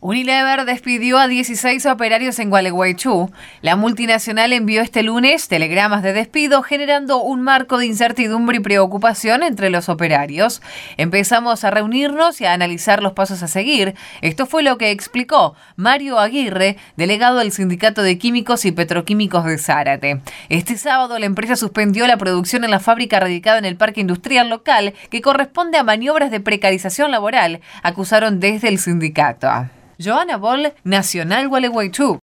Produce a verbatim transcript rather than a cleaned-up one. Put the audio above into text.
Unilever despidió a dieciséis operarios en Gualeguaychú. La multinacional envió este lunes telegramas de despido, generando un marco de incertidumbre y preocupación entre los operarios. Empezamos a reunirnos y a analizar los pasos a seguir. Esto fue lo que explicó Mario Aguirre, delegado del Sindicato de Químicos y Petroquímicos de Zárate. Este sábado la empresa suspendió la producción en la fábrica radicada en el parque industrial local, que corresponde a maniobras de precarización laboral, acusaron desde el sindicato. Joana Boll, Nacional Gualeguaychú.